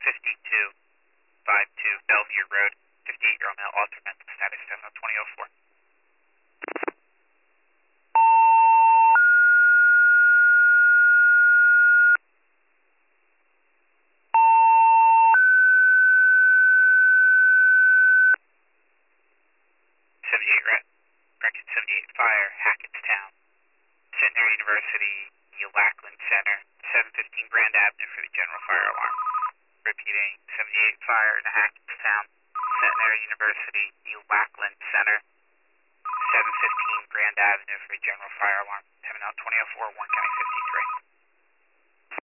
5252 Bellevue Road, 58-year-old male, altered mental status, 72004. 78 Fire, Hackettstown, Centenary University, Neil Lackland Center, 715 Grand Avenue for the general fire alarm. Repeating, 78 Fire in Hackettstown, Centenary University, Neil Lackland Center, 715 Grand Avenue for the general fire alarm. Coming out 2004, Warren County 50.